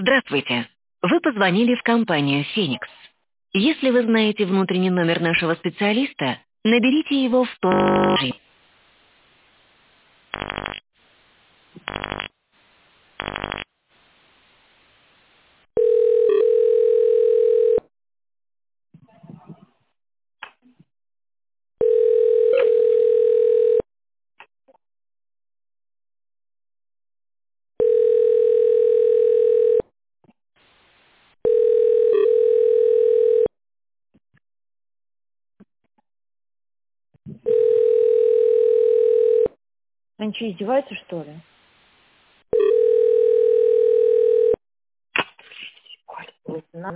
Здравствуйте. Вы позвонили в компанию «Феникс». Если вы знаете внутренний номер нашего специалиста, наберите его в том же. Они что, издеваются, что ли?